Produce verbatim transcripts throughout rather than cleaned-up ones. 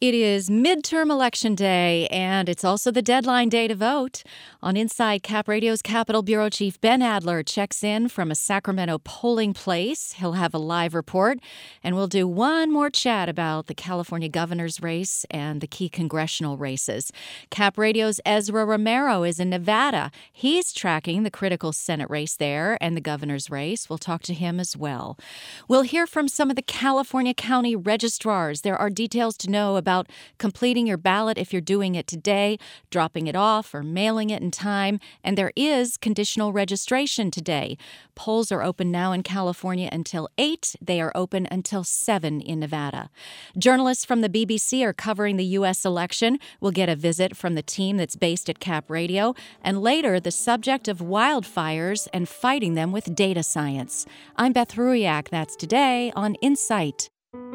It is midterm election day, and it's also the deadline day to vote. On Inside, Cap Radio's Capitol Bureau Chief Ben Adler checks in from a Sacramento polling place. He'll have a live report, and we'll do one more chat about the California governor's race and the key congressional races. Cap Radio's Ezra Romero is in Nevada. He's tracking the critical Senate race there and the governor's race. We'll talk to him as well. We'll hear from some of the California county registrars. There are details to know about completing your ballot if you're doing it today, dropping it off, or mailing it in time. And there is conditional registration today. Polls are open now in California until eight. They are open until seven in Nevada. Journalists from the B B C are covering the U S election. We'll get a visit from the team that's based at Cap Radio. And later, the subject of wildfires and fighting them with data science. I'm Beth Ruiak. That's today on Insight.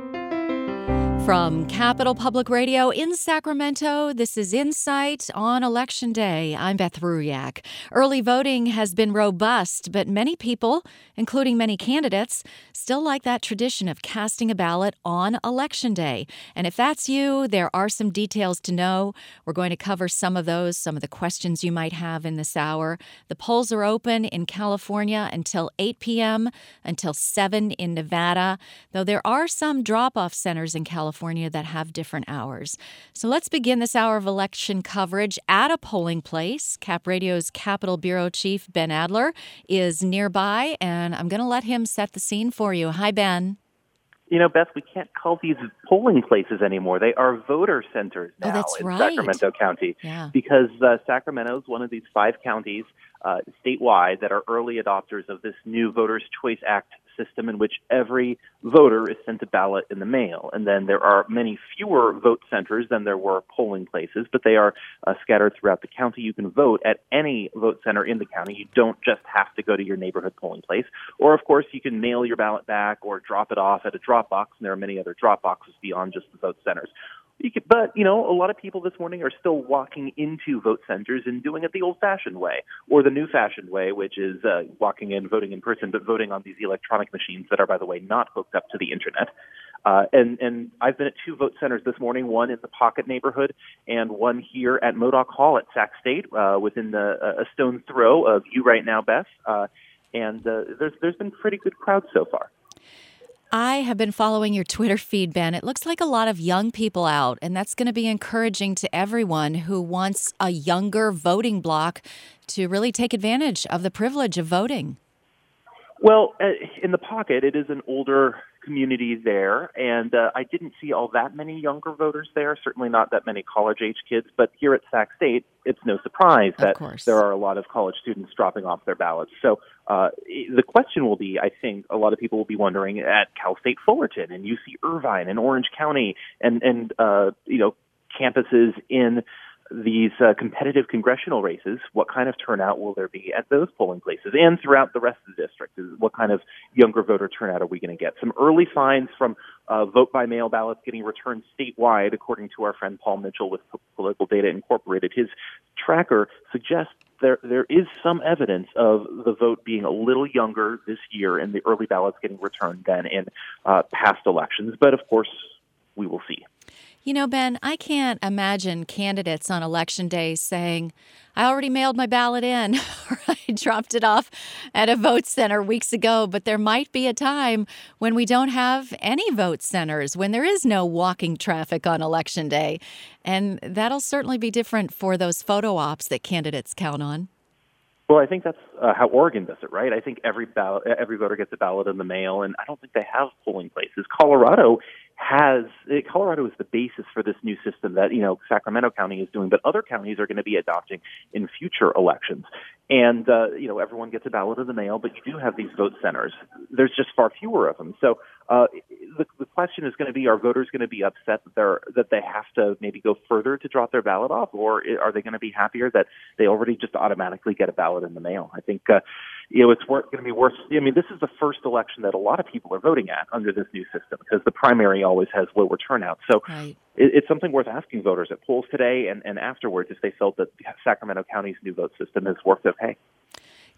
From Capitol Public Radio in Sacramento, this is Insight on Election Day. I'm Beth Ruiak. Early voting has been robust, but many people, including many candidates, still like that tradition of casting a ballot on Election Day. And if that's you, there are some details to know. We're going to cover some of those, some of the questions you might have in this hour. The polls are open in California until eight p.m., until seven in Nevada, though there are some drop-off centers in California California that have different hours. So let's begin this hour of election coverage at a polling place. Cap Radio's Capitol Bureau Chief Ben Adler is nearby, and I'm going to let him set the scene for you. Hi, Ben. You know, Beth, we can't call these polling places anymore. They are voter centers now oh, that's in right. Sacramento County. Yeah. Because uh, Sacramento is one of these five counties uh, statewide that are early adopters of this new Voters' Choice Act system in which every voter is sent a ballot in the mail. And then there are many fewer vote centers than there were polling places, but they are uh, scattered throughout the county. You can vote at any vote center in the county. You don't just have to go to your neighborhood polling place. Or, of course, you can mail your ballot back or drop it off at a drop box, and there are many other drop boxes beyond just the vote centers. You could, but, you know, a lot of people this morning are still walking into vote centers and doing it the old-fashioned way, or the new-fashioned way, which is uh, walking in, voting in person, but voting on these electronic machines that are, by the way, not hooked up to the Internet. Uh, and, and I've been at two vote centers this morning, one in the Pocket neighborhood and one here at Modoc Hall at Sac State, uh, within the, uh, a stone's throw of you right now, Beth. Uh, and uh, there's there's been pretty good crowds so far. I have been following your Twitter feed, Ben. It looks like a lot of young people out, and that's going to be encouraging to everyone who wants a younger voting bloc to really take advantage of the privilege of voting. Well, uh, in the Pocket, it is an older community there, and uh, I didn't see all that many younger voters there, certainly not that many college-age kids, but here at Sac State, it's no surprise that there are a lot of college students dropping off their ballots. So uh, the question will be, I think, a lot of people will be wondering at Cal State Fullerton and U C Irvine and Orange County and, and uh, you know, campuses in these uh, competitive congressional races, what kind of turnout will there be at those polling places and throughout the rest of the district? What kind of younger voter turnout are we going to get? Some early signs from uh, vote-by-mail ballots getting returned statewide, according to our friend Paul Mitchell with Political Data Incorporated. His tracker suggests there there is some evidence of the vote being a little younger this year in the early ballots getting returned than in uh, past elections. But, of course, we will see. You know, Ben, I can't imagine candidates on Election Day saying, I already mailed my ballot in, or I dropped it off at a vote center weeks ago, but there might be a time when we don't have any vote centers, when there is no walking traffic on Election Day. And that'll certainly be different for those photo ops that candidates count on. Well, I think that's uh, how Oregon does it, right? I think every ballot, every voter gets a ballot in the mail, and I don't think they have polling places. Colorado has Colorado is the basis for this new system that, you know, Sacramento County is doing, but other counties are going to be adopting in future elections. And, uh, you know, everyone gets a ballot in the mail, but you do have these vote centers. There's just far fewer of them. So uh, the, the question is going to be, are voters going to be upset that they're that they have to maybe go further to drop their ballot off, or are they going to be happier that they already just automatically get a ballot in the mail? I think, uh, you know, it's going to be worse. I mean, this is the first election that a lot of people are voting at under this new system because the primary always has lower turnout. So right. it, it's something worth asking voters at polls today and, and afterwards if they felt that Sacramento County's new vote system has worked okay.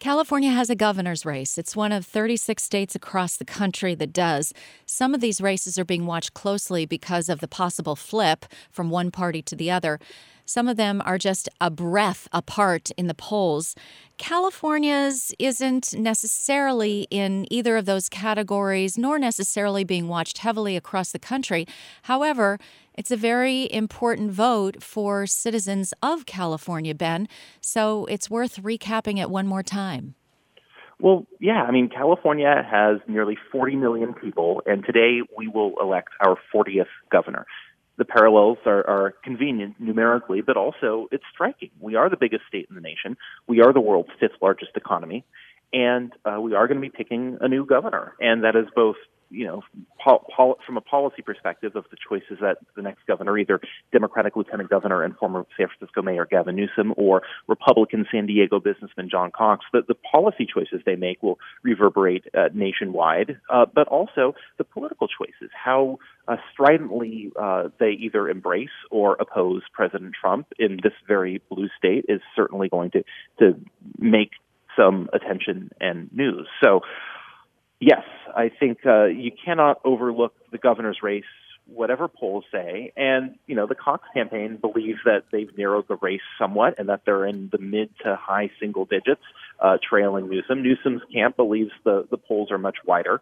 California has a governor's race. It's one of thirty-six states across the country that does. Some of these races are being watched closely because of the possible flip from one party to the other. Some of them are just a breath apart in the polls. California's isn't necessarily in either of those categories, nor necessarily being watched heavily across the country. However, it's a very important vote for citizens of California, Ben, so it's worth recapping it one more time. Well, yeah, I mean, California has nearly forty million people, and today we will elect our fortieth governor. The parallels are, are convenient numerically, but also it's striking. We are the biggest state in the nation. We are the world's fifth largest economy, and uh, we are going to be picking a new governor. And that is both, you know, pol- pol- from a policy perspective of the choices that the next governor, either Democratic Lieutenant Governor and former San Francisco Mayor Gavin Newsom or Republican San Diego businessman John Cox, the, the policy choices they make will reverberate uh, nationwide, uh, but also the political choices, how uh, stridently uh, they either embrace or oppose President Trump in this very blue state is certainly going to, to make some attention and news. So, yes, I think uh, you cannot overlook the governor's race, whatever polls say. And, you know, the Cox campaign believes that they've narrowed the race somewhat and that they're in the mid to high single digits, uh, trailing Newsom. Newsom's camp believes the, the polls are much wider.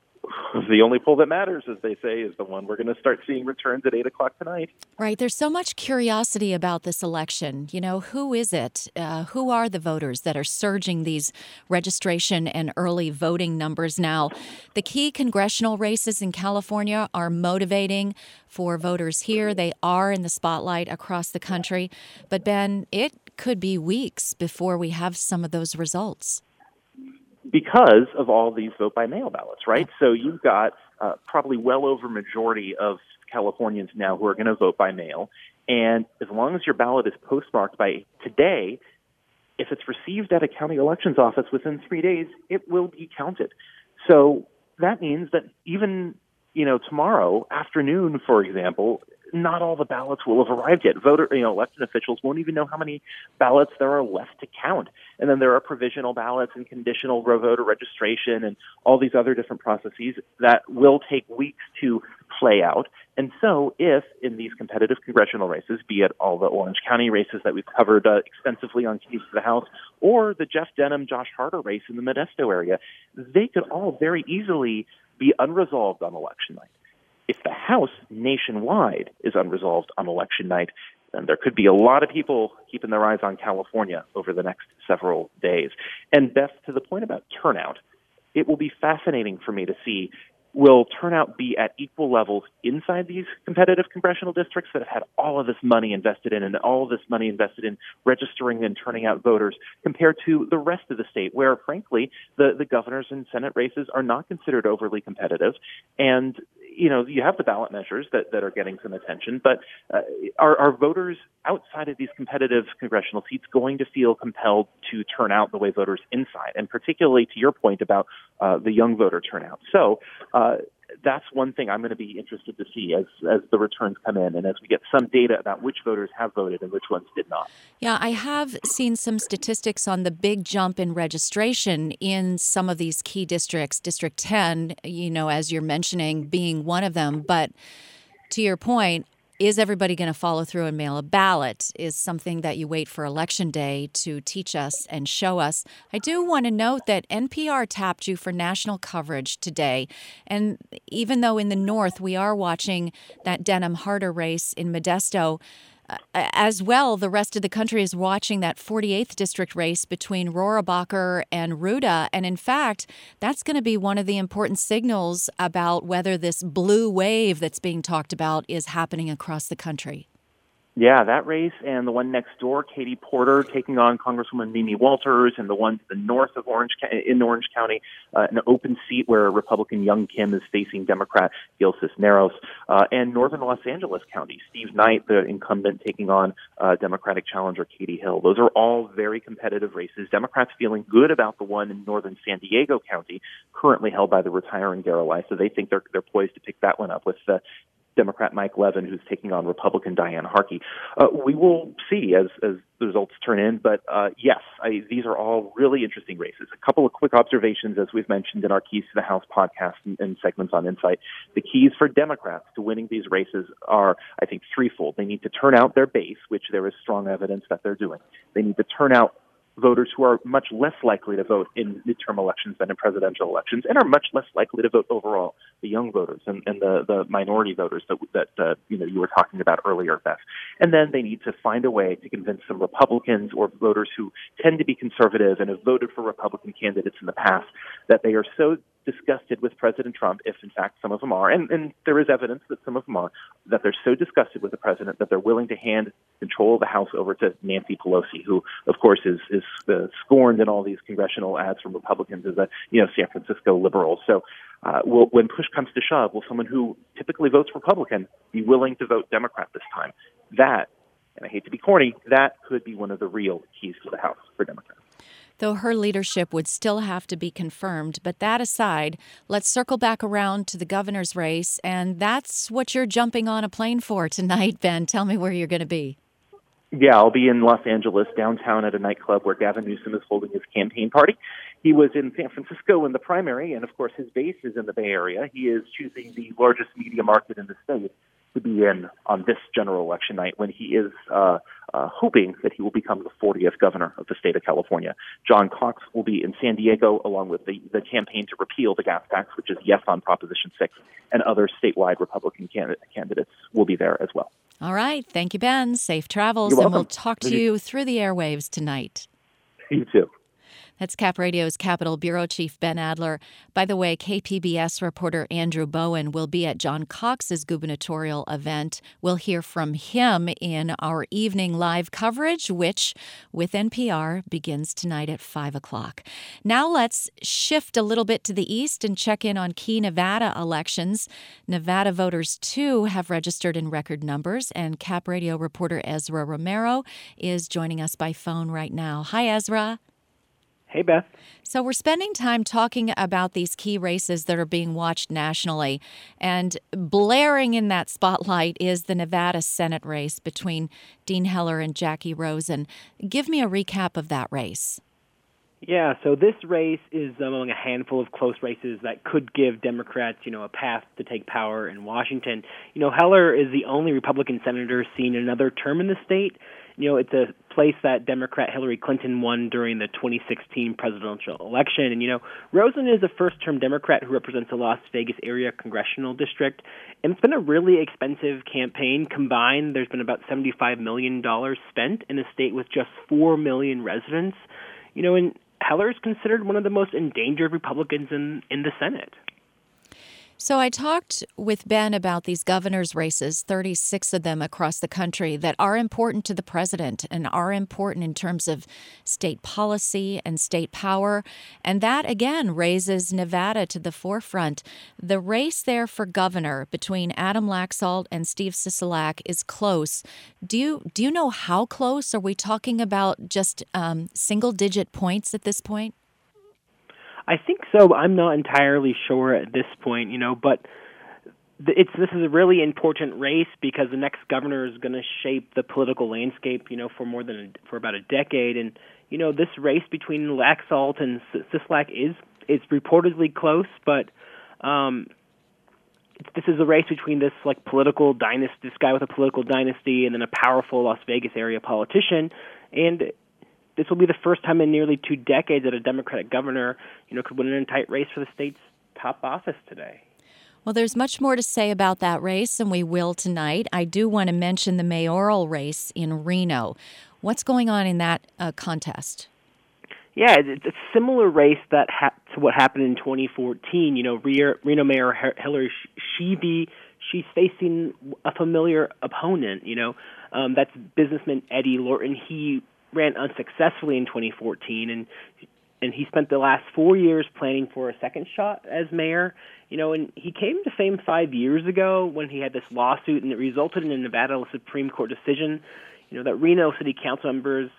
The only poll that matters, as they say, is the one we're going to start seeing returns at eight o'clock tonight. Right. There's so much curiosity about this election. You know, who is it? Uh, who are the voters that are surging these registration and early voting numbers now? The key congressional races in California are motivating for voters here. They are in the spotlight across the country. But, Ben, it could be weeks before we have some of those results. Because of all these vote-by-mail ballots, right? So you've got uh, probably well over majority of Californians now who are going to vote by mail. And as long as your ballot is postmarked by today, if it's received at a county elections office within three days, it will be counted. So that means that even, you know, tomorrow afternoon, for example, not all the ballots will have arrived yet. Voter, you know, elected officials won't even know how many ballots there are left to count. And then there are provisional ballots and conditional voter registration and all these other different processes that will take weeks to play out. And so if in these competitive congressional races, be it all the Orange County races that we've covered uh, extensively on Keys to the House, or the Jeff Denham, Josh Harder race in the Modesto area, they could all very easily be unresolved on election night. If the House nationwide is unresolved on election night, then there could be a lot of people keeping their eyes on California over the next several days. And Beth, to the point about turnout, it will be fascinating for me to see, will turnout be at equal levels inside these competitive congressional districts that have had all of this money invested in and all of this money invested in registering and turning out voters compared to the rest of the state where, frankly, the, the governors and Senate races are not considered overly competitive. And, you know, you have the ballot measures that, that are getting some attention, but uh, are, are voters outside of these competitive congressional seats going to feel compelled to turn out the way voters inside? And particularly to your point about uh, the young voter turnout. So uh, that's one thing I'm going to be interested to see as, as the returns come in and as we get some data about which voters have voted and which ones did not. Yeah, I have seen some statistics on the big jump in registration in some of these key districts. District ten, you know, as you're mentioning, being one of them. But to your point, is everybody going to follow through and mail a ballot is something that you wait for Election Day to teach us and show us. I do want to note that N P R tapped you for national coverage today. And even though in the north we are watching that Denham-Harder race in Modesto, uh, as well, the rest of the country is watching that forty-eighth district race between Rohrabacher and Ruda. And in fact, that's going to be one of the important signals about whether this blue wave that's being talked about is happening across the country. Yeah, that race and the one next door, Katie Porter taking on Congresswoman Mimi Walters, and the one to the north of Orange in Orange County, uh, an open seat where Republican Young Kim is facing Democrat Gil Cisneros, uh, and northern Los Angeles County, Steve Knight, the incumbent, taking on uh, Democratic challenger Katie Hill. Those are all very competitive races. Democrats feeling good about the one in northern San Diego County, currently held by the retiring Darrell Issa. So they think they're they're poised to pick that one up with uh, Democrat Mike Levin, who's taking on Republican Diane Harkey. Uh, we will see as, as the results turn in, but uh, yes, I, these are all really interesting races. A couple of quick observations, as we've mentioned in our Keys to the House podcast and, and segments on Insight. The keys for Democrats to winning these races are, I think, threefold. They need to turn out their base, which there is strong evidence that they're doing. They need to turn out voters who are much less likely to vote in midterm elections than in presidential elections, and are much less likely to vote overall, the young voters and, and the, the minority voters that, that uh, you know you were talking about earlier, Beth. And then they need to find a way to convince some Republicans or voters who tend to be conservative and have voted for Republican candidates in the past that they are so disgusted with President Trump, if in fact some of them are, and, and there is evidence that some of them are, that they're so disgusted with the president that they're willing to hand control of the House over to Nancy Pelosi, who, of course, is is uh, scorned in all these congressional ads from Republicans as a you know San Francisco liberal. So, uh, will, when push comes to shove, will someone who typically votes Republican be willing to vote Democrat this time? That, and I hate to be corny, that could be one of the real keys to the House for Democrats. Though her leadership would still have to be confirmed. But that aside, let's circle back around to the governor's race, and that's what you're jumping on a plane for tonight, Ben. Tell me where you're going to be. Yeah, I'll be in Los Angeles, downtown at a nightclub where Gavin Newsom is holding his campaign party. He was in San Francisco in the primary, and of course his base is in the Bay Area. He is choosing the largest media market in the state to be in on this general election night, when he is uh, uh, hoping that he will become the fortieth governor of the state of California. John Cox will be in San Diego, along with the, the campaign to repeal the gas tax, which is yes on Proposition six, and other statewide Republican candidate, candidates will be there as well. All right. Thank you, Ben. Safe travels, You're and welcome. we'll talk to you through the airwaves tonight. You too. That's Cap Radio's Capitol Bureau Chief Ben Adler. By the way, K P B S reporter Andrew Bowen will be at John Cox's gubernatorial event. We'll hear from him in our evening live coverage, which, with N P R, begins tonight at five o'clock. Now let's shift a little bit to the east and check in on key Nevada elections. Nevada voters, too, have registered in record numbers, and Cap Radio reporter Ezra Romero is joining us by phone right now. Hi, Ezra. Hey, Beth. So we're spending time talking about these key races that are being watched nationally, and blaring in that spotlight is the Nevada Senate race between Dean Heller and Jackie Rosen. Give me a recap of that race. Yeah, so this race is among a handful of close races that could give Democrats, you know, a path to take power in Washington. You know, Heller is the only Republican senator seen another term in the state. You know, it's a place that Democrat Hillary Clinton won during the twenty sixteen presidential election. And, you know, Rosen is a first-term Democrat who represents the Las Vegas area congressional district. And it's been a really expensive campaign. Combined, there's been about seventy-five million dollars spent in a state with just four million residents. You know, and Heller is considered one of the most endangered Republicans in, in the Senate. So I talked with Ben about these governor's races, thirty-six of them across the country, that are important to the president and are important in terms of state policy and state power. And that, again, raises Nevada to the forefront. The race there for governor between Adam Laxalt and Steve Sisolak is close. Do you, do you know how close? Are we talking about just um, single-digit points at this point? I think so. I'm not entirely sure at this point, you know, but it's this is a really important race because the next governor is going to shape the political landscape, you know, for more than a, for about a decade. And you know, this race between Laxalt and Sisolak is it's reportedly close, but um, this is a race between this like political dynasty, this guy with a political dynasty, and then a powerful Las Vegas area politician, and this will be the first time in nearly two decades that a Democratic governor, you know, could win in a tight race for the state's top office today. Well, there's much more to say about that race, and we will tonight. I do want to mention the mayoral race in Reno. What's going on in that uh, contest? Yeah, it's a similar race that ha- to what happened in twenty fourteen. You know, Reno Mayor Hillary Schieve, she's facing a familiar opponent. You know, um, that's businessman Eddie Lorton. He ran unsuccessfully in twenty fourteen, and and he spent the last four years planning for a second shot as mayor. You know, and he came to fame five years ago when he had this lawsuit, and it resulted in a Nevada Supreme Court decision, you know, that Reno City Council members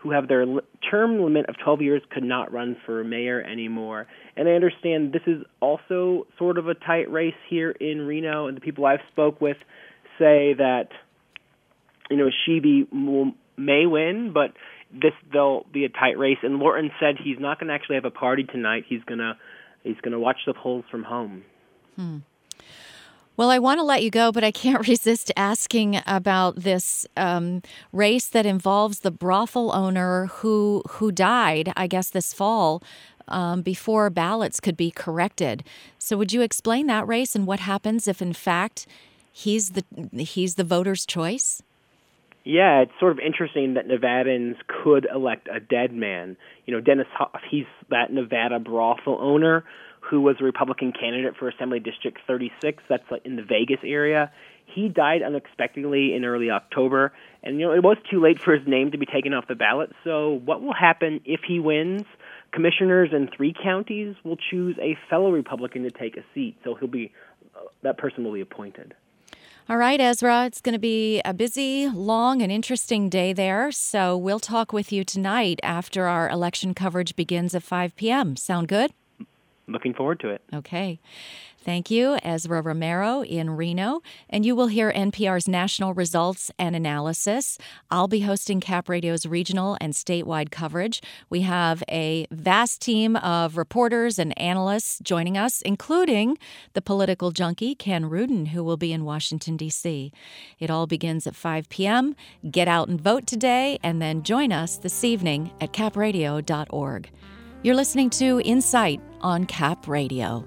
who have their li- term limit of twelve years could not run for mayor anymore. And I understand this is also sort of a tight race here in Reno, and the people I've spoke with say that, you know, Sheeby will, may win, but this there'll be a tight race. And Lorton said he's not going to actually have a party tonight. He's gonna he's gonna watch the polls from home. Hmm. Well, I want to let you go, but I can't resist asking about this um, race that involves the brothel owner who who died, I guess, this fall um, before ballots could be corrected. So, would you explain that race and what happens if, in fact, he's the he's the voter's choice? Yeah, it's sort of interesting that Nevadans could elect a dead man. You know, Dennis Hoff, he's that Nevada brothel owner who was a Republican candidate for Assembly District thirty-six, that's like in the Vegas area. He died unexpectedly in early October, and you know it was too late for his name to be taken off the ballot. So what will happen if he wins? Commissioners in three counties will choose a fellow Republican to take a seat, so he'll be uh, that person will be appointed. All right, Ezra, it's going to be a busy, long, and interesting day there, so we'll talk with you tonight after our election coverage begins at five p.m. Sound good? Looking forward to it. Okay. Thank you, Ezra Romero in Reno. And you will hear N P R's national results and analysis. I'll be hosting Cap Radio's regional and statewide coverage. We have a vast team of reporters and analysts joining us, including the political junkie, Ken Rudin, who will be in Washington, D C. It all begins at five p.m. Get out and vote today, and then join us this evening at cap radio dot org. You're listening to Insight on Cap Radio.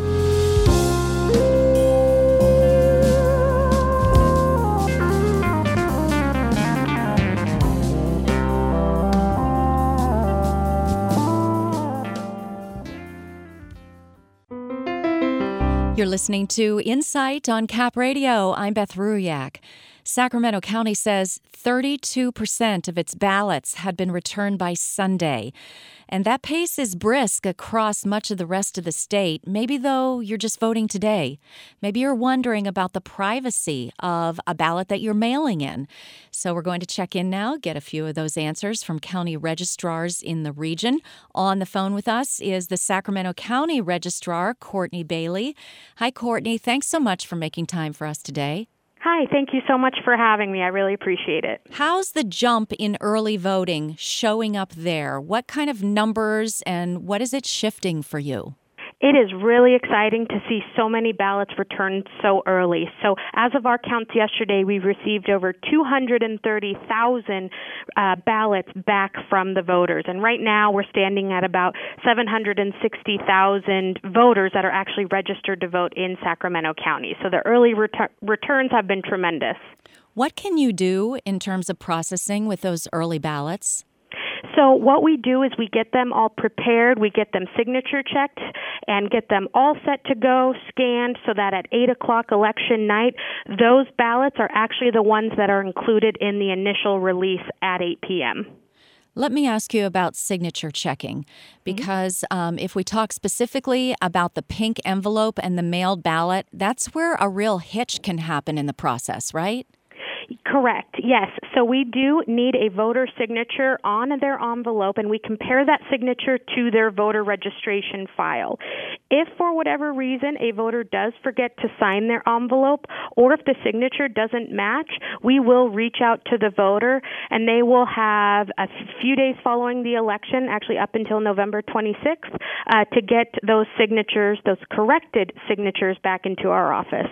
You're listening to Insight on Cap Radio. I'm Beth Ruyak. Sacramento County says thirty-two percent of its ballots had been returned by Sunday. And that pace is brisk across much of the rest of the state. Maybe, though, you're just voting today. Maybe you're wondering about the privacy of a ballot that you're mailing in. So we're going to check in now, get a few of those answers from county registrars in the region. On the phone with us is the Sacramento County Registrar, Courtney Bailey. Hi, Courtney. Thanks so much for making time for us today. Hi, thank you so much for having me. I really appreciate it. How's the jump in early voting showing up there? What kind of numbers and what is it shifting for you? It is really exciting to see so many ballots returned so early. So as of our counts yesterday, we received over two hundred thirty thousand uh, ballots back from the voters. And right now we're standing at about seven hundred sixty thousand voters that are actually registered to vote in Sacramento County. So the early ret- returns have been tremendous. What can you do in terms of processing with those early ballots? So what we do is we get them all prepared, we get them signature checked, and get them all set to go, scanned, so that at eight o'clock election night, those ballots are actually the ones that are included in the initial release at eight p.m. Let me ask you about signature checking, because um, if we talk specifically about the pink envelope and the mailed ballot, that's where a real hitch can happen in the process, right? Correct, yes. So we do need a voter signature on their envelope, and we compare that signature to their voter registration file. If for whatever reason a voter does forget to sign their envelope, or if the signature doesn't match, we will reach out to the voter, and they will have a few days following the election, actually up until November twenty-sixth, uh, to get those signatures, those corrected signatures, back into our office.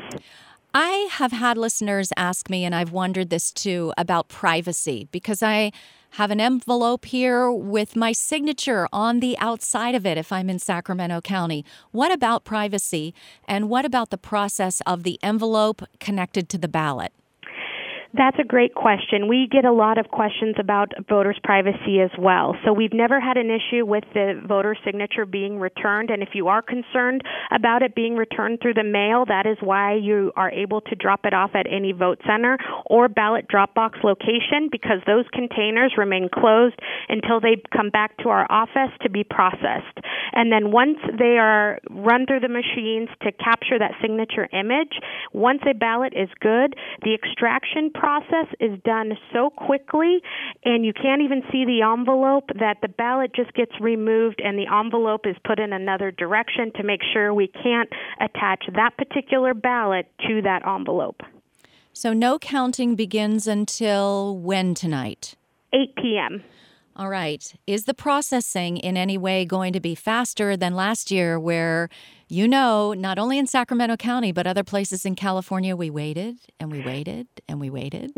I have had listeners ask me, and I've wondered this too, about privacy, because I have an envelope here with my signature on the outside of it if I'm in Sacramento County. What about privacy, and what about the process of the envelope connected to the ballot? That's a great question. We get a lot of questions about voters' privacy as well. So we've never had an issue with the voter signature being returned, and if you are concerned about it being returned through the mail, that is why you are able to drop it off at any vote center or ballot drop box location, because those containers remain closed until they come back to our office to be processed. And then once they are run through the machines to capture that signature image, once a ballot is good, the extraction process is done so quickly, and you can't even see the envelope, that the ballot just gets removed and the envelope is put in another direction to make sure we can't attach that particular ballot to that envelope. So no counting begins until when tonight? eight p.m. All right. Is the processing in any way going to be faster than last year where, you know, not only in Sacramento County, but other places in California, we waited and we waited and we waited?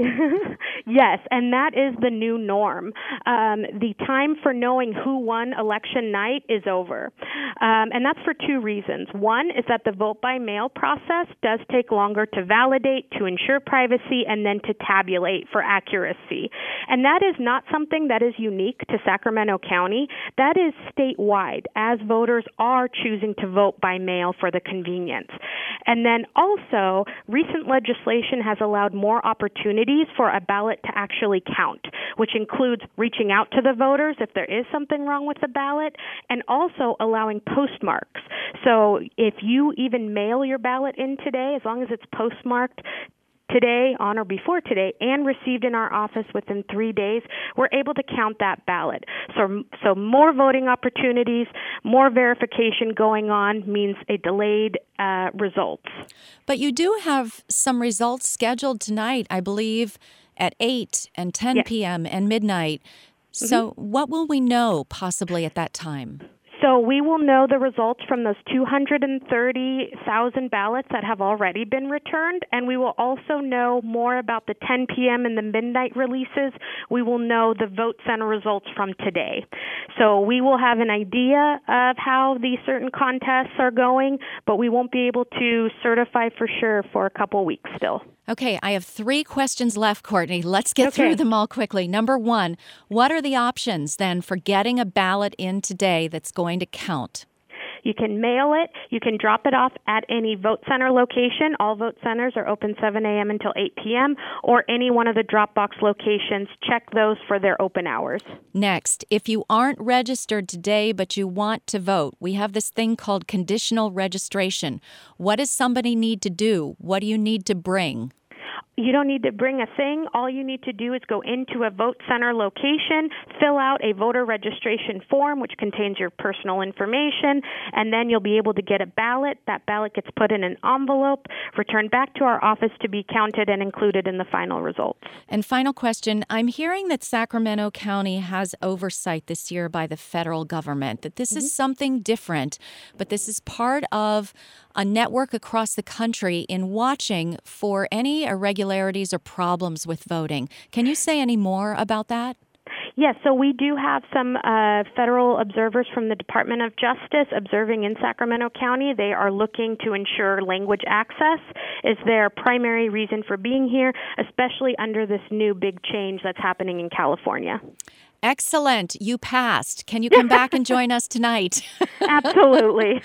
Yes, and that is the new norm. Um, the time for knowing who won election night is over. Um, and that's for two reasons. One is that the vote by mail process does take longer to validate, to ensure privacy, and then to tabulate for accuracy. And that is not something that is unique to Sacramento County. That is statewide, as voters are choosing to vote by mail for the convenience. And then also, recent legislation has allowed more opportunities for a ballot to actually count, which includes reaching out to the voters if there is something wrong with the ballot, and also allowing postmarks. So if you even mail your ballot in today, as long as it's postmarked today, on or before today, and received in our office within three days, we're able to count that ballot. So, so more voting opportunities, more verification going on means a delayed uh, results. But you do have some results scheduled tonight, I believe, at eight and ten Yes. p.m. and midnight. So Mm-hmm. what will we know possibly at that time? So we will know the results from those two hundred thirty thousand ballots that have already been returned, and we will also know more about the ten p.m. and the midnight releases. We will know the vote center results from today. So we will have an idea of how these certain contests are going, but we won't be able to certify for sure for a couple weeks still. Okay, I have three questions left, Courtney. Let's get Okay. through them all quickly. Number one, what are the options then for getting a ballot in today that's going to count? You can mail it. You can drop it off at any vote center location. All vote centers are open seven a.m. until eight p.m. or any one of the Dropbox locations. Check those for their open hours. Next, if you aren't registered today but you want to vote, we have this thing called conditional registration. What does somebody need to do? What do you need to bring? You don't need to bring a thing. All you need to do is go into a vote center location, fill out a voter registration form, which contains your personal information, and then you'll be able to get a ballot. That ballot gets put in an envelope, returned back to our office to be counted and included in the final results. And final question, I'm hearing that Sacramento County has oversight this year by the federal government, that this mm-hmm. is something different, but this is part of a network across the country in watching for any irregularities or problems with voting. Can you say any more about that? Yes, so we do have some uh, federal observers from the Department of Justice observing in Sacramento County. They are looking to ensure language access is their primary reason for being here, especially under this new big change that's happening in California. Excellent. You passed. Can you come back and join us tonight? Absolutely.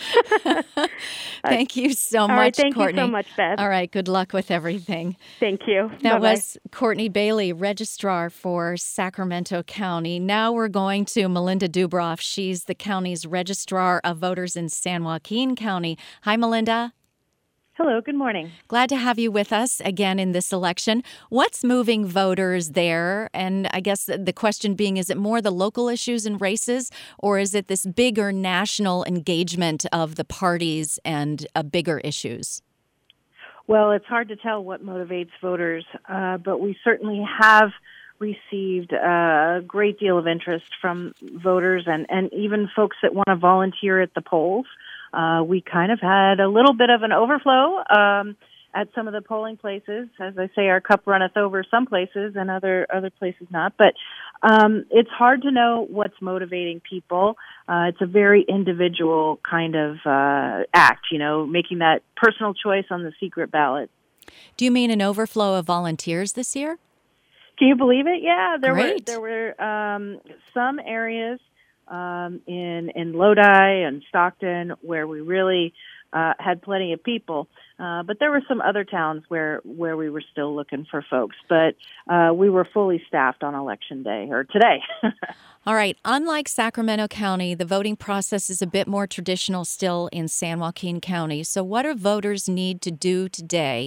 Thank you so All much, right, thank Courtney. you so much, Beth. All right. Good luck with everything. Thank you. That Bye-bye. was Courtney Bailey, Registrar for Sacramento County. Now we're going to Melinda Dubroff. She's the county's Registrar of Voters in San Joaquin County. Hi, Melinda. Hello, good morning. Glad to have you with us again in this election. What's moving voters there? And I guess the question being, is it more the local issues and races, or is it this bigger national engagement of the parties and uh, bigger issues? Well, it's hard to tell what motivates voters, uh, but we certainly have received a great deal of interest from voters and, and even folks that want to volunteer at the polls. Uh, we kind of had a little bit of an overflow um, at some of the polling places. As I say, our cup runneth over some places and other other places not. But um, it's hard to know what's motivating people. Uh, it's a very individual kind of uh, act, you know, making that personal choice on the secret ballot. Do you mean an overflow of volunteers this year? Can you believe it? Yeah, there Great. were there were um, some areas Um, in in Lodi and Stockton, where we really uh, had plenty of people, uh, but there were some other towns where where we were still looking for folks. But uh, we were fully staffed on election day or today. All right. Unlike Sacramento County, the voting process is a bit more traditional still in San Joaquin County. So, what do voters need to do today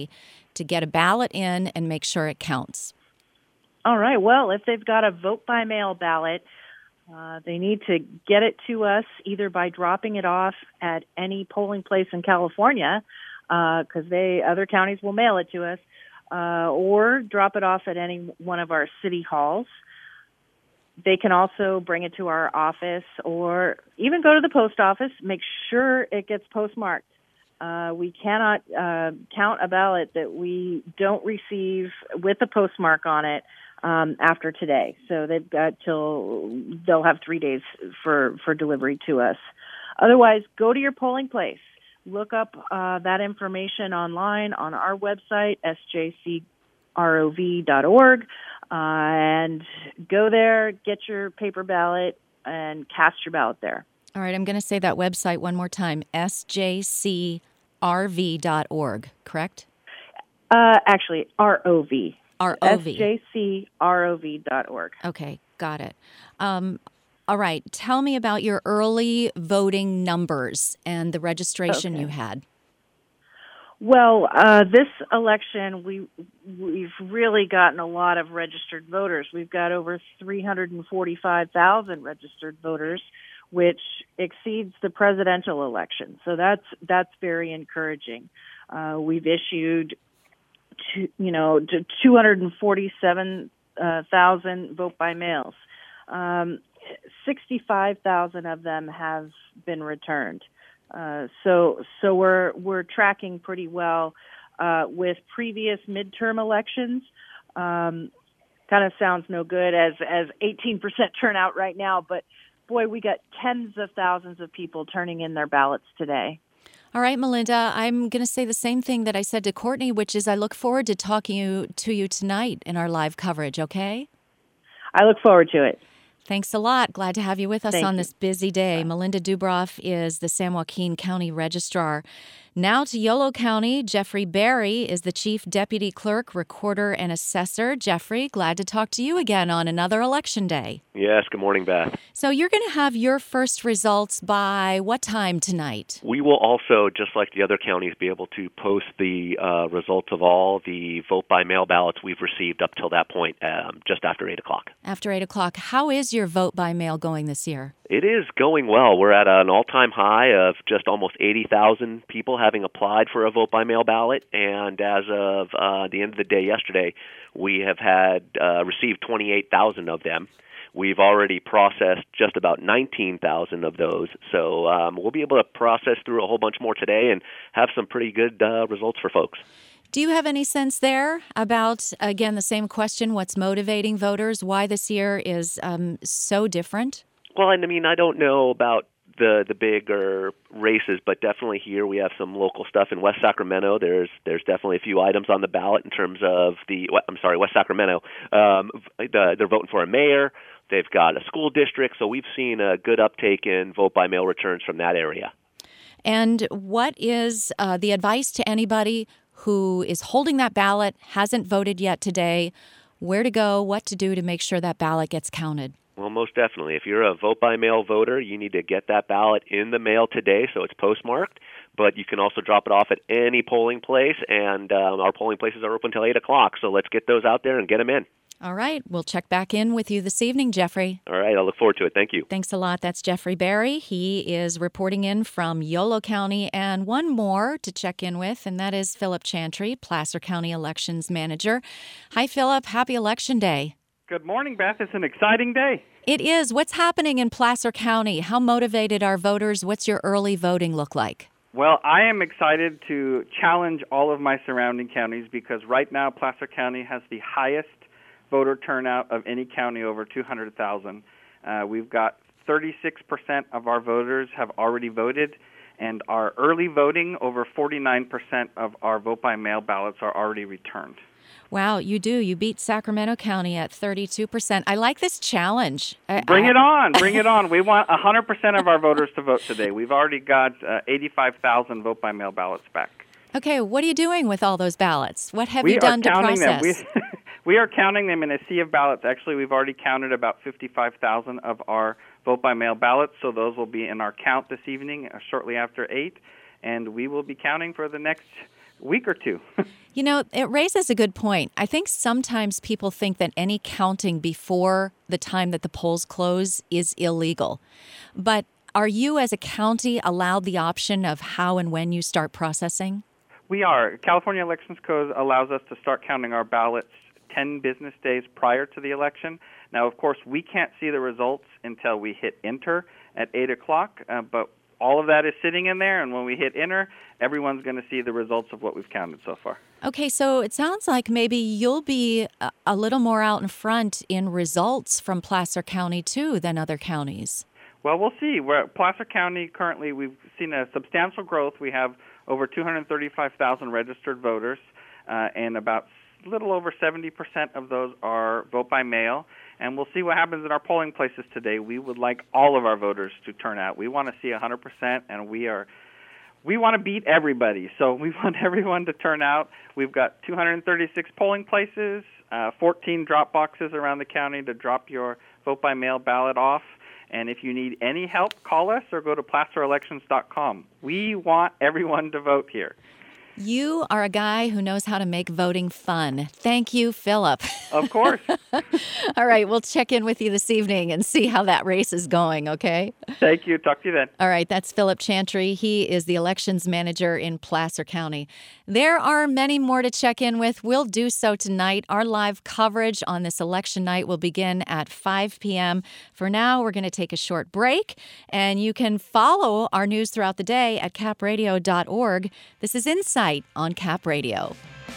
to get a ballot in and make sure it counts? All right. Well, if they've got a vote-by-mail ballot, uh, they need to get it to us either by dropping it off at any polling place in California, because uh, they other counties will mail it to us, uh, or drop it off at any one of our city halls. They can also bring it to our office or even go to the post office. Make sure it gets postmarked. Uh, we cannot uh, count a ballot that we don't receive with a postmark on it um, after today. So they've got till they'll have three days for, for delivery to us. Otherwise, go to your polling place. Look up uh, that information online on our website, S J C R O V dot org. Uh, and go there, get your paper ballot, and cast your ballot there. All right, I'm going to say that website one more time, S J C R V dot org, correct? Uh, actually, R O V. R O V. S J C R O V dot org. Okay, got it. Um, all right, tell me about your early voting numbers and the registration okay. you had. Well, uh, this election, we, we've really gotten a lot of registered voters. We've got over three hundred forty-five thousand registered voters, which exceeds the presidential election. So that's that's very encouraging. Uh, we've issued, two, you know, two hundred forty-seven thousand vote by mails. Um, sixty-five thousand of them have been returned. Uh, so, so we're we're tracking pretty well uh, with previous midterm elections. Um, kind of sounds no good as as eighteen percent turnout right now, but boy, we got tens of thousands of people turning in their ballots today. All right, Melinda, I'm going to say the same thing that I said to Courtney, which is I look forward to talking you, to you tonight in our live coverage. Okay? I look forward to it. Thanks a lot. Glad to have you with us Thank on you. this busy day. Melinda Dubroff is the San Joaquin County Registrar. Now to Yolo County, Jeffrey Berry is the Chief Deputy Clerk, Recorder, and Assessor. Jeffrey, glad to talk to you again on another election day. Yes, good morning, Beth. So you're going to have your first results by what time tonight? We will also, just like the other counties, be able to post the uh, results of all the vote-by-mail ballots we've received up till that point, um, just after eight o'clock. After eight o'clock. How is your vote-by-mail going this year? It is going well. We're at an all-time high of just almost eighty thousand people having applied for a vote-by-mail ballot, and as of uh, the end of the day yesterday, we have had uh, received twenty-eight thousand of them. We've already processed just about nineteen thousand of those, so um, we'll be able to process through a whole bunch more today and have some pretty good uh, results for folks. Do you have any sense there about, again, the same question, what's motivating voters, why this year is um, so different? Well, I mean, I don't know about the the bigger races, but definitely here we have some local stuff in West Sacramento. There's there's definitely a few items on the ballot in terms of the I'm sorry, West Sacramento. Um, the, they're voting for a mayor. They've got a school district, so we've seen a good uptake in vote-by-mail returns from that area. And what is uh, the advice to anybody who is holding that ballot, hasn't voted yet today, where to go, what to do to make sure that ballot gets counted? Well, most definitely. If you're a vote-by-mail voter, you need to get that ballot in the mail today so it's postmarked. But you can also drop it off at any polling place, and um, our polling places are open until eight o'clock. So let's get those out there and get them in. All right. We'll check back in with you this evening, Jeffrey. All right. I look forward to it. Thank you. Thanks a lot. That's Jeffrey Berry. He is reporting in from Yolo County. And one more to check in with, and that is Philip Chantry, Placer County Elections Manager. Hi, Philip. Happy Election Day. Good morning, Beth. It's an exciting day. It is. What's happening in Placer County? How motivated are voters? What's your early voting look like? Well, I am excited to challenge all of my surrounding counties because right now Placer County has the highest voter turnout of any county over two hundred thousand. Uh, we've got thirty-six percent of our voters have already voted, and our early voting, over forty-nine percent of our vote-by-mail ballots are already returned. Wow, you do. You beat Sacramento County at thirty-two percent. I like this challenge. Bring I, it on. Bring it on. We want one hundred percent of our voters to vote today. We've already got uh, eighty-five thousand vote-by-mail ballots back. Okay, what are you doing with all those ballots? What have we you done to counting process? Them. We, we are counting them in a sea of ballots. Actually, we've already counted about fifty-five thousand of our vote-by-mail ballots, so those will be in our count this evening, uh, shortly after eight, and we will be counting for the next week or two. You know, it raises a good point. I think sometimes people think that any counting before the time that the polls close is illegal. But are you, as a county, allowed the option of how and when you start processing? We are. California Elections Code allows us to start counting our ballots ten business days prior to the election. Now, of course, we can't see the results until we hit enter at eight o'clock, uh, but all of that is sitting in there, and when we hit enter, everyone's going to see the results of what we've counted so far. Okay, so it sounds like maybe you'll be a, a little more out in front in results from Placer County, too, than other counties. Well, we'll see. We're at Placer County currently, we've seen a substantial growth. We have over two hundred thirty-five thousand registered voters, uh, and about a little over seventy percent of those are vote by mail. And we'll see what happens in our polling places today. We would like all of our voters to turn out. We want to see one hundred percent, and we are we want to beat everybody. So we want everyone to turn out. We've got two hundred thirty-six polling places, uh, fourteen drop boxes around the county to drop your vote by mail ballot off. And if you need any help, call us or go to placer elections dot com. We want everyone to vote here. You are a guy who knows how to make voting fun. Thank you, Philip. Of course. All right, we'll check in with you this evening and see how that race is going, okay? Thank you. Talk to you then. All right, that's Philip Chantry. He is the elections manager in Placer County. There are many more to check in with. We'll do so tonight. Our live coverage on this election night will begin at five p.m. For now, we're going to take a short break, and you can follow our news throughout the day at cap radio dot org. This is Inside on Cap Radio.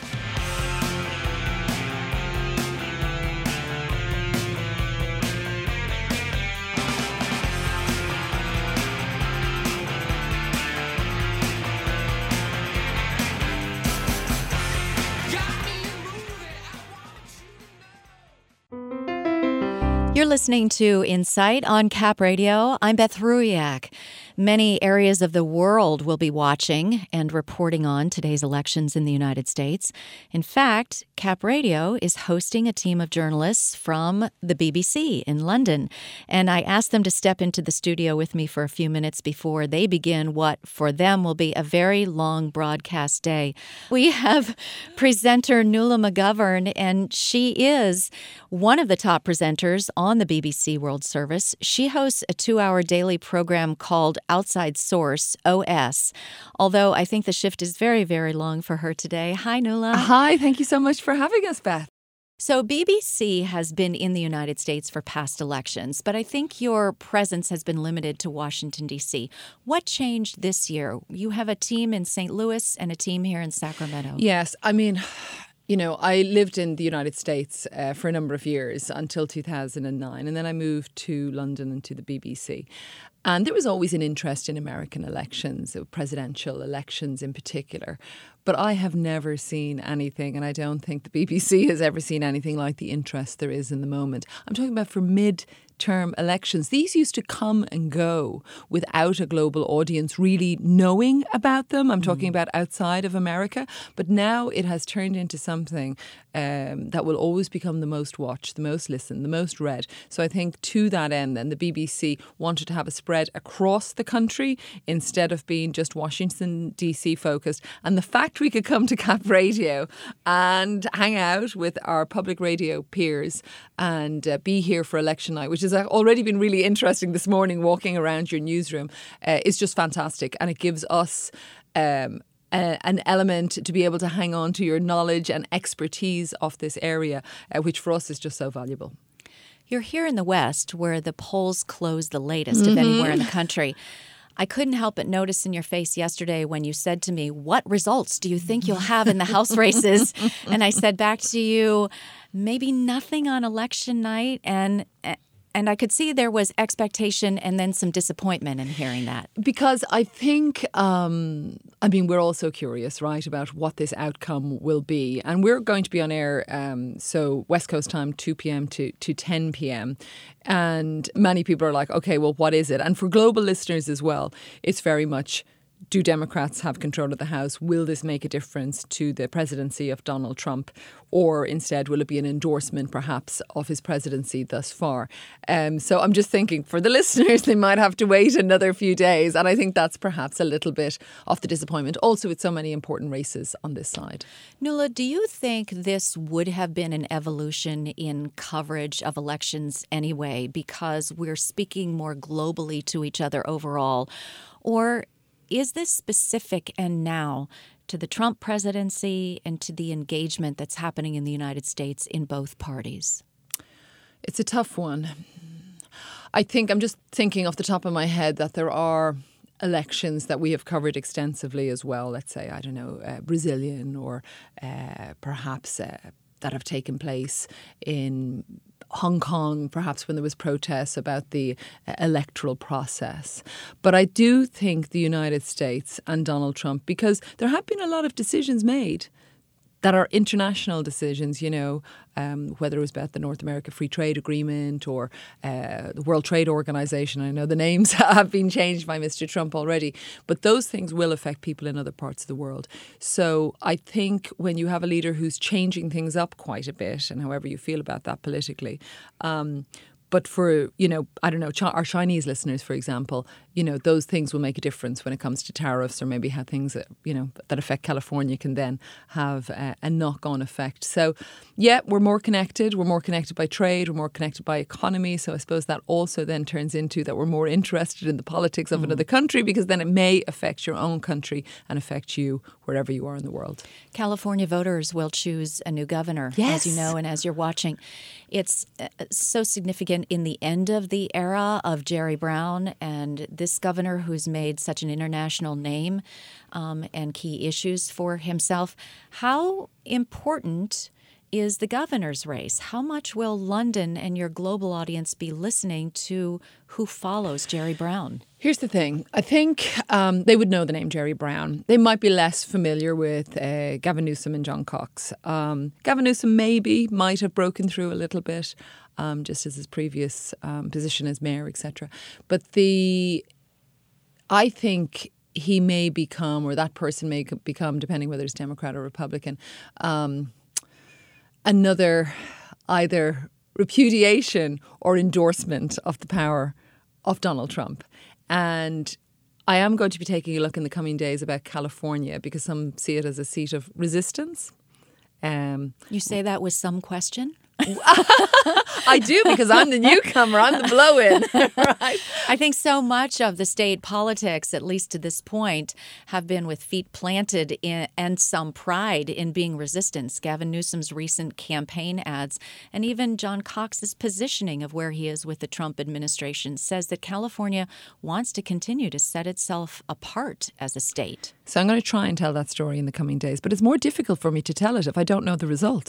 You're listening to Insight on Cap Radio. I'm Beth Ruiak. Many areas of the world will be watching and reporting on today's elections in the United States. In fact, Cap Radio is hosting a team of journalists from the B B C in London. And I asked them to step into the studio with me for a few minutes before they begin what, for them, will be a very long broadcast day. We have presenter Nuala McGovern, and she is one of the top presenters on the B B C World Service. She hosts a two-hour daily program called Outside Source, O S, although I think the shift is very, very long for her today. Hi, Nuala. Hi, thank you so much for having us, Beth. So B B C has been in the United States for past elections, but I think your presence has been limited to Washington, D C. What changed this year? You have a team in Saint Louis and a team here in Sacramento. Yes, I mean, you know, I lived in the United States uh, for a number of years until two thousand nine, and then I moved to London and to the B B C. And there was always an interest in American elections, presidential elections in particular. But I have never seen anything, and I don't think the B B C has ever seen anything like the interest there is in the moment. I'm talking about for mid-term elections. These used to come and go without a global audience really knowing about them. I'm talking mm. about outside of America. But now it has turned into something um, that will always become the most watched, the most listened, the most read. So I think to that end, then, the B B C wanted to have a spread across the country instead of being just Washington, D C focused. And the fact we could come to Cap Radio and hang out with our public radio peers and uh, be here for election night, which has already been really interesting this morning walking around your newsroom, uh, is just fantastic. And it gives us um, a, an element to be able to hang on to your knowledge and expertise of this area, uh, which for us is just so valuable. You're here in the West, where the polls close the latest mm-hmm. of anywhere in the country. I couldn't help but notice in your face yesterday when you said to me, what results do you think you'll have in the House races? And I said back to you, maybe nothing on election night. And and I could see there was expectation and then some disappointment in hearing that. Because I think, um, I mean, we're all so curious, right, about what this outcome will be. And we're going to be on air, um, so West Coast time, two p.m. to, to ten p.m. And many people are like, okay, well, what is it? And for global listeners as well, it's very much do Democrats have control of the House? Will this make a difference to the presidency of Donald Trump? Or instead, will it be an endorsement, perhaps, of his presidency thus far? Um, so I'm just thinking, for the listeners, they might have to wait another few days. And I think that's perhaps a little bit of the disappointment. Also, with so many important races on this side. Nuala, do you think this would have been an evolution in coverage of elections anyway, because we're speaking more globally to each other overall? Or is this specific and now to the Trump presidency and to the engagement that's happening in the United States in both parties? It's a tough one. I think I'm just thinking off the top of my head that there are elections that we have covered extensively as well. Let's say, I don't know, uh, Brazilian or uh, perhaps uh, that have taken place in Hong Kong, perhaps when there was protests about the uh, electoral process. But I do think the United States and Donald Trump, because there have been a lot of decisions made that are international decisions, you know, um, whether it was about the North America Free Trade Agreement or uh, the World Trade Organization. I know the names have been changed by Mister Trump already, but those things will affect people in other parts of the world. So I think when you have a leader who's changing things up quite a bit, and however you feel about that politically, um, but for, you know, I don't know, our Chinese listeners, for example, you know, those things will make a difference when it comes to tariffs, or maybe how things that, you know, that affect California can then have a, a knock-on effect. So, yeah, we're more connected. We're more connected by trade. We're more connected by economy. So I suppose that also then turns into that we're more interested in the politics of mm. another country, because then it may affect your own country and affect you wherever you are in the world. California voters will choose a new governor, yes. as you know, and as you're watching. It's so significant in the end of the era of Jerry Brown and this governor who's made such an international name um, and key issues for himself. How important is the governor's race? How much will London and your global audience be listening to who follows Jerry Brown? Here's the thing. I think um, they would know the name Jerry Brown. They might be less familiar with uh, Gavin Newsom and John Cox. Um, Gavin Newsom maybe might have broken through a little bit, um, just as his previous um, position as mayor, et cetera. But the, I think he may become, or that person may become, depending whether it's Democrat or Republican, um, another either repudiation or endorsement of the power of Donald Trump. And I am going to be taking a look in the coming days about California, because some see it as a seat of resistance. Um, you say that with some question? I do, because I'm the newcomer. I'm the blow-in. Right? I think so much of the state politics, at least to this point, have been with feet planted in, and some pride in being resistance. Gavin Newsom's recent campaign ads and even John Cox's positioning of where he is with the Trump administration says that California wants to continue to set itself apart as a state. So I'm going to try and tell that story in the coming days, but it's more difficult for me to tell it if I don't know the result.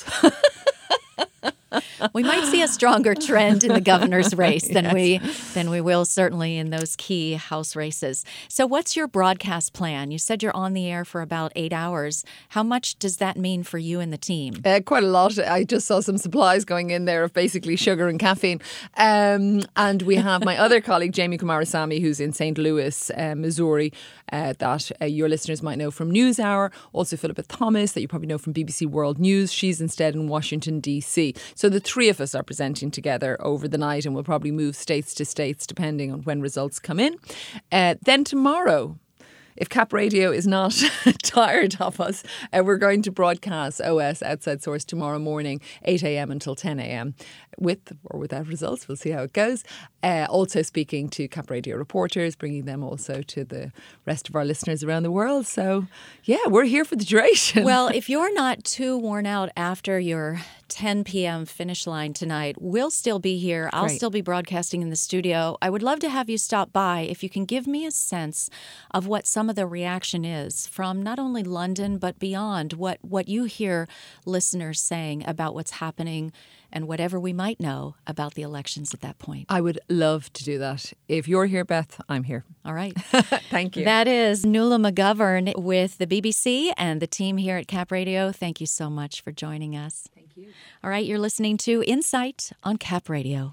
We might see a stronger trend in the governor's race than yes. we than we will certainly in those key House races. So what's your broadcast plan? You said you're on the air for about eight hours. How much does that mean for you and the team? Uh, quite a lot. I just saw some supplies going in there of basically sugar and caffeine. Um, and we have my other colleague, Jamie Kumarasamy, who's in Saint Louis, uh, Missouri, uh, that uh, your listeners might know from NewsHour. Also Philippa Thomas, that you probably know from B B C World News. She's instead in Washington, D C. So the three of us are presenting together over the night, and we'll probably move states to states depending on when results come in. Uh, then tomorrow, if Cap Radio is not tired of us, uh, we're going to broadcast O S Outside Source tomorrow morning, eight a.m. until ten a.m. with or without results. We'll see how it goes. Uh, also speaking to Cap Radio reporters, bringing them also to the rest of our listeners around the world. So, yeah, we're here for the duration. Well, if you're not too worn out after your ten p.m. finish line tonight, we'll still be here. I'll Great. still be broadcasting in the studio. I would love to have you stop by if you can give me a sense of what some of the reaction is from not only London but beyond, what, what you hear listeners saying about what's happening and whatever we might know about the elections at that point. I would love to do that. If you're here, Beth, I'm here. All right. Thank you. That is Nuala McGovern with the B B C and the team here at Cap Radio. Thank you so much for joining us. Thank you. All right, you're listening to Insight on Cap Radio.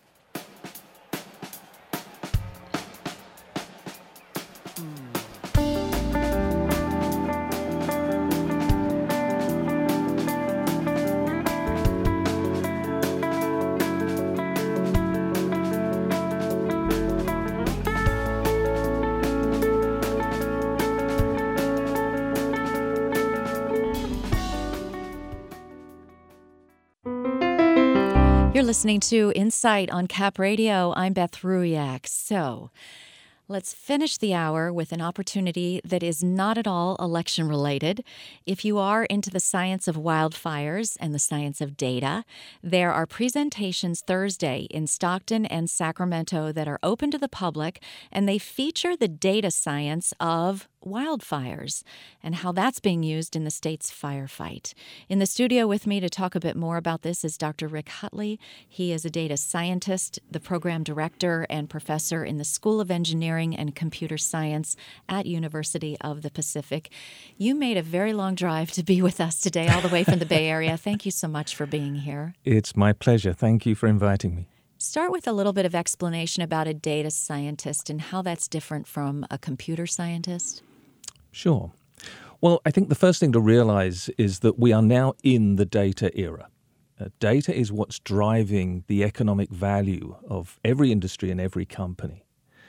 Mm. You're listening to Insight on Cap Radio. I'm Beth Ruyak. So let's finish the hour with an opportunity that is not at all election related. If you are into the science of wildfires and the science of data, there are presentations Thursday in Stockton and Sacramento that are open to the public, and they feature the data science of wildfires and how that's being used in the state's firefight. In the studio with me to talk a bit more about this is Doctor Rick Hutley. He is a data scientist, the program director and professor in the School of Engineering and Computer Science at University of the Pacific. You made a very long drive to be with us today, all the way from the Bay Area. Thank you so much for being here. It's my pleasure. Thank you for inviting me. Start with a little bit of explanation about a data scientist and how that's different from a computer scientist. Sure. Well, I think the first thing to realize is that we are now in the data era. Uh, data is what's driving the economic value of every industry and every company.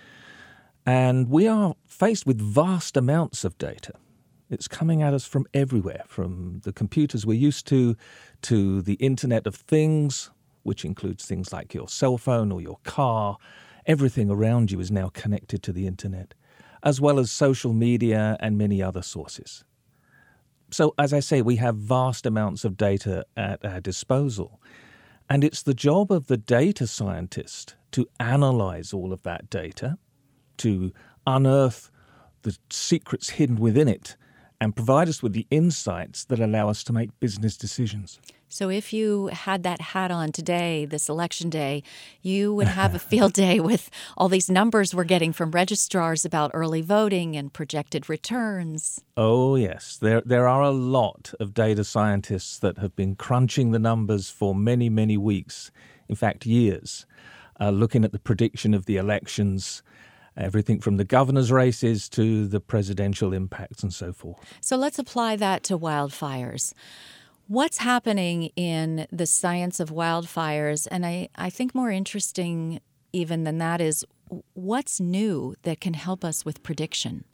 And we are faced with vast amounts of data. It's coming at us from everywhere, from the computers we're used to, to the Internet of Things, which includes things like your cell phone or your car. Everything around you is now connected to the Internet, as well as social media and many other sources. So, as I say, we have vast amounts of data at our disposal. And it's the job of the data scientist to analyze all of that data, to unearth the secrets hidden within it, and provide us with the insights that allow us to make business decisions. So if you had that hat on today, this election day, you would have a field day with all these numbers we're getting from registrars about early voting and projected returns. Oh, yes. There there are a lot of data scientists that have been crunching the numbers for many, many weeks, in fact, years, uh, looking at the prediction of the elections, everything from the governor's races to the presidential impacts and so forth. So let's apply that to wildfires. What's happening in the science of wildfires, and I, I think more interesting even than that is what's new that can help us with prediction?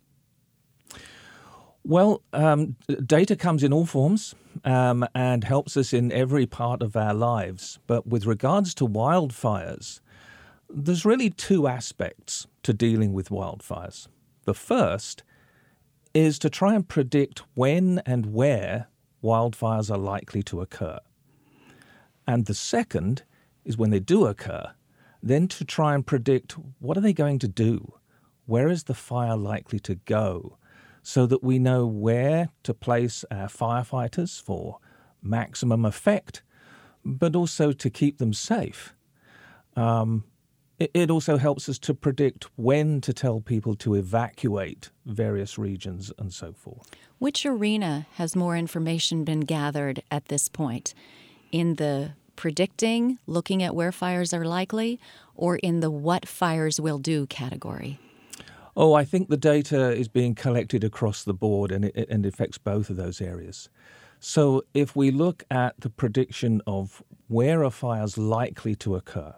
Well, um, data comes in all forms um, and helps us in every part of our lives. But with regards to wildfires, there's really two aspects to dealing with wildfires. The first is to try and predict when and where wildfires are likely to occur. And the second is when they do occur, then to try and predict what are they going to do? Where is the fire likely to go? So that we know where to place our firefighters for maximum effect, but also to keep them safe. Um, it, it also helps us to predict when to tell people to evacuate various regions and so forth. Which arena has more information been gathered at this point? In the predicting, looking at where fires are likely, or in the what fires will do category? Oh, I think the data is being collected across the board, and it, and it affects both of those areas. So if we look at the prediction of where are fires likely to occur,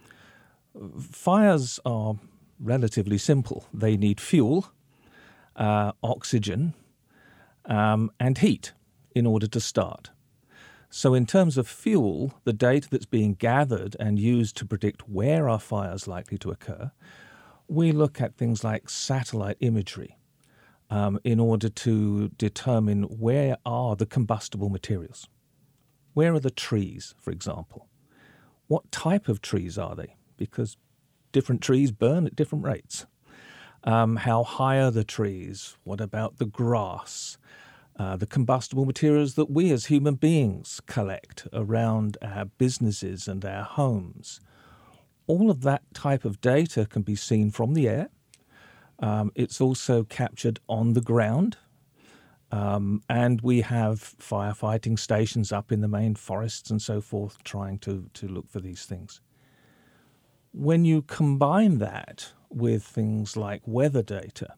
fires are relatively simple. They need fuel, uh, oxygen, um, and heat in order to start. So in terms of fuel, the data that's being gathered and used to predict where are fires likely to occur, we look at things like satellite imagery um, in order to determine where are the combustible materials. Where are the trees, for example? What type of trees are they? Because different trees burn at different rates. Um, how high are the trees? What about the grass? Uh, the combustible materials that we as human beings collect around our businesses and our homes. All of that type of data can be seen from the air. Um, it's also captured on the ground. Um, and we have firefighting stations up in the main forests and so forth trying to, to look for these things. When you combine that with things like weather data,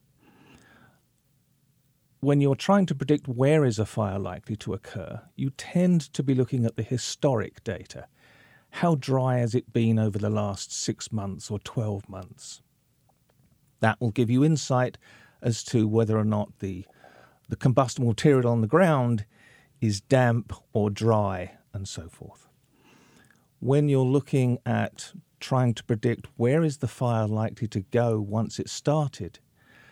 when you're trying to predict where is a fire likely to occur, you tend to be looking at the historic data. How dry has it been over the last six months or twelve months? That will give you insight as to whether or not the, the combustible material on the ground is damp or dry and so forth. when you're looking at trying to predict where is the fire likely to go once it's started,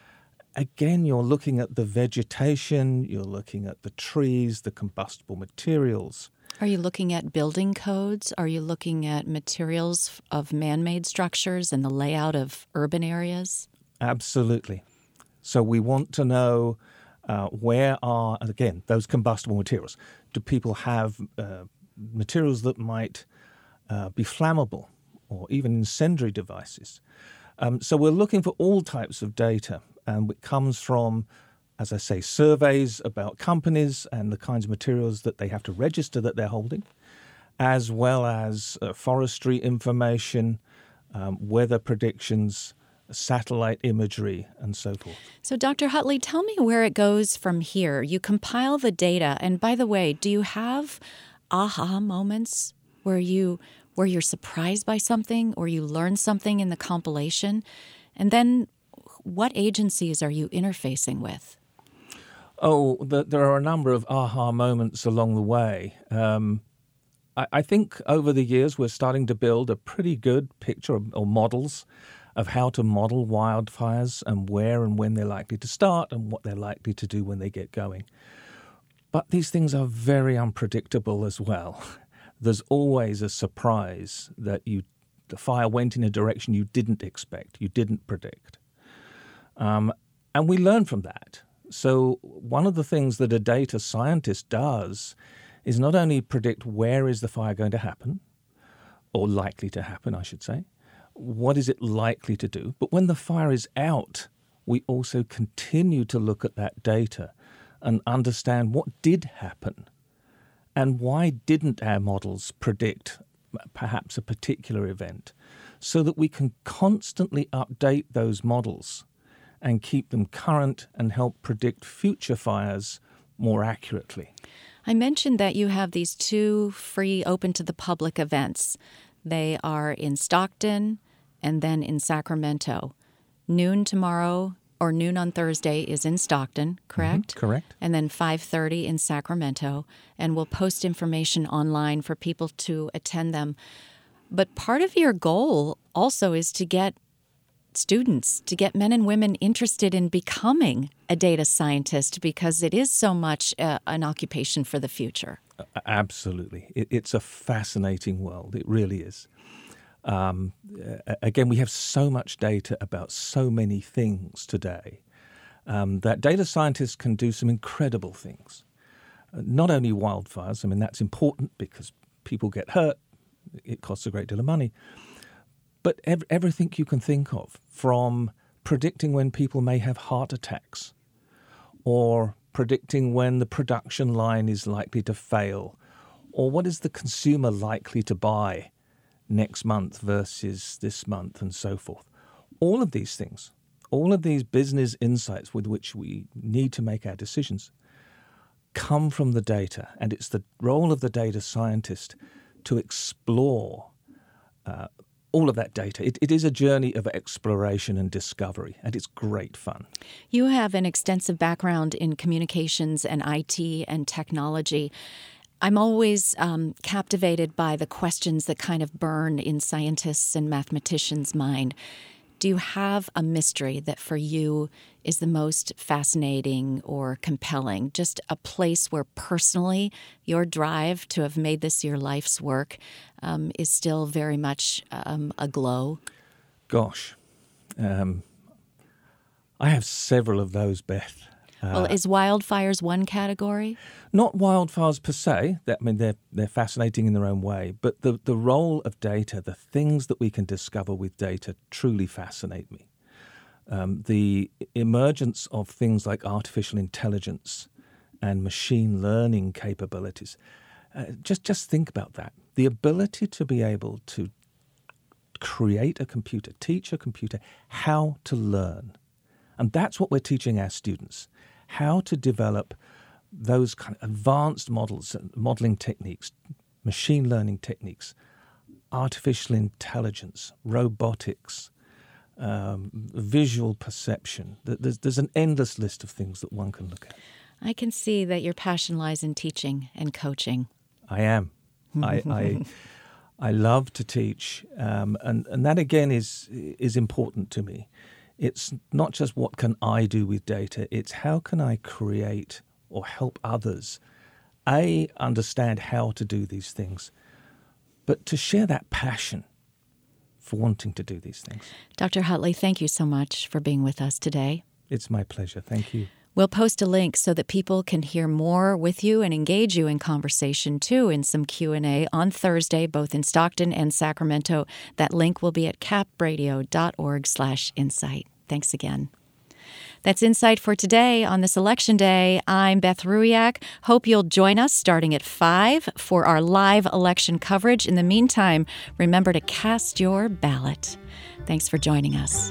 again, you're looking at the vegetation, you're looking at the trees, the combustible materials. Are you looking at building codes? Are you looking at materials of man-made structures and the layout of urban areas? Absolutely. So we want to know uh, where are, again, those combustible materials. Do people have uh, materials that might uh, be flammable or even incendiary devices? Um, so we're looking for all types of data, and it comes from, as I say, surveys about companies and the kinds of materials that they have to register that they're holding, as well as uh, forestry information, um, weather predictions, satellite imagery, and so forth. So, Doctor Hutley, tell me where it goes from here. You compile the data, and by the way, do you have aha moments where you where you're surprised by something or you learn something in the compilation? And then what agencies are you interfacing with? Oh, the, there are a number of aha moments along the way. Um, I, I think over the years we're starting to build a pretty good picture or, or models of how to model wildfires and where and when they're likely to start and what they're likely to do when they get going. But these things are very unpredictable as well. There's always a surprise that you the fire went in a direction you didn't expect, you didn't predict. Um, and we learn from that. So one of the things that a data scientist does is not only predict where is the fire going to happen, or likely to happen, I should say, what is it likely to do, but when the fire is out, we also continue to look at that data and understand what did happen and why didn't our models predict perhaps a particular event, so that we can constantly update those models and keep them current and help predict future fires more accurately. I mentioned that you have these two free, open to the public events. They are in Stockton and then in Sacramento. Noon tomorrow or noon on Thursday is in Stockton, correct? Mm-hmm, correct. And then five thirty in Sacramento. And we'll post information online for people to attend them. But part of your goal also is to get students, to get men and women interested in becoming a data scientist, because it is so much uh, an occupation for the future. Uh, absolutely. It, it's a fascinating world. It really is. Um, uh, again, we have so much data about so many things today um, that data scientists can do some incredible things. Uh, not only wildfires, I mean, that's important because people get hurt, it costs a great deal of money, but ev- everything you can think of, from predicting when people may have heart attacks, or predicting when the production line is likely to fail, or what is the consumer likely to buy next month versus this month, and so forth. All of these things, all of these business insights with which we need to make our decisions come from the data, and it's the role of the data scientist to explore uh, all of that data. It, it is a journey of exploration and discovery, and it's great fun. You have an extensive background in communications and I T and technology. I'm always um, captivated by the questions that kind of burn in scientists' and mathematicians' mind. Do you have a mystery that for you is the most fascinating or compelling? Just a place where personally your drive to have made this your life's work um, is still very much um, aglow? Gosh, um, I have several of those, Beth. Uh, well, is wildfires one category? Not wildfires per se. That, I mean, they're they're fascinating in their own way. But the the role of data, the things that we can discover with data, truly fascinate me. Um, the emergence of things like artificial intelligence and machine learning capabilities. Uh, just just think about that. The ability to be able to create a computer, teach a computer how to learn. And that's what we're teaching our students, how to develop those kind of advanced models, modeling techniques, machine learning techniques, artificial intelligence, robotics, um, visual perception. There's, there's an endless list of things that one can look at. I can see that your passion lies in teaching and coaching. I am. I, I I love to teach, um, and, and that again is is important to me. It's not just what can I do with data, it's how can I create or help others, A, understand how to do these things, but to share that passion for wanting to do these things. Doctor Hutley, thank you so much for being with us today. It's my pleasure. Thank you. We'll post a link so that people can hear more with you and engage you in conversation, too, in some Q and A on Thursday, both in Stockton and Sacramento. That link will be at capradio.org slash insight. Thanks again. That's Insight for today on this Election Day. I'm Beth Ruiak. Hope you'll join us starting at five for our live election coverage. In the meantime, remember to cast your ballot. Thanks for joining us.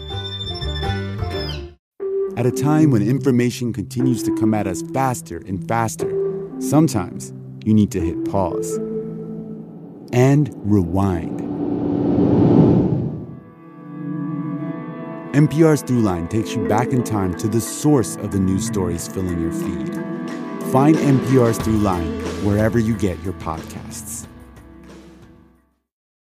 At a time when information continues to come at us faster and faster, sometimes you need to hit pause and rewind. N P R's Throughline takes you back in time to the source of the news stories filling your feed. Find N P R's Throughline wherever you get your podcasts.